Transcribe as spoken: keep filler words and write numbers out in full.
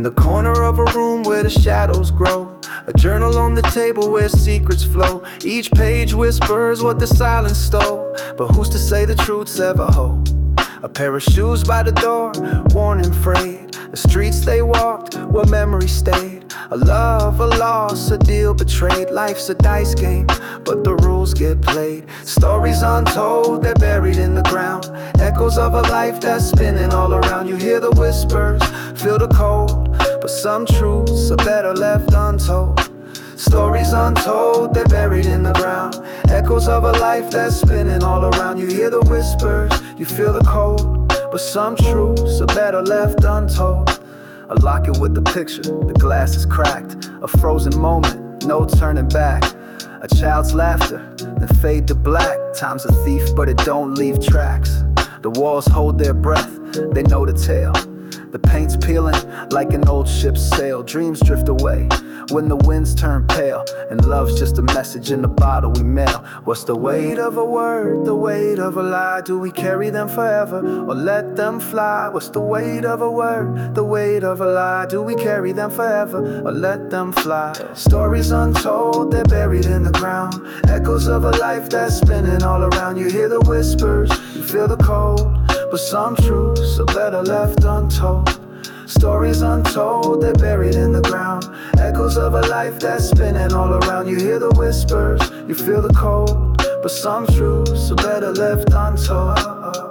In the corner of a room where the shadows grow, a journal on the table where secrets flow. Each page whispers what the silence stole, but who's to say the truth's ever whole? A pair of shoes by the door, worn and frayed. The streets they walked, where memories stayed. A love, a loss, a deal betrayed. Life's a dice game, but the rules get played. Stories untold, they're buried in the ground. Echoes of a life that's spinning all around. You hear the whispers, feel the cold, but some truths are better left untold. Stories untold, they're buried in the ground. Echoes of a life that's spinning all around. You hear the whispers, you feel the cold, but some truths are better left untold. A locket with the picture, the glass is cracked. A frozen moment, no turning back. A child's laughter, then fade to black. Time's a thief, but it don't leave tracks. The walls hold their breath, they know the tale. The paint's peeling like an old ship's sail. Dreams drift away when the winds turn pale, and love's just a message in the bottle we mail. What's the weight of a word, the weight of a lie? Do we carry them forever or let them fly? What's the weight of a word, the weight of a lie? Do we carry them forever or let them fly? Stories untold, they're buried in the ground. Echoes of a life that's spinning all around. You hear the whispers, you feel the cold, but some truths are better left untold. Stories untold, they're buried in the ground. Echoes of a life that's spinning all around. You hear the whispers, you feel the cold, but some truths are better left untold.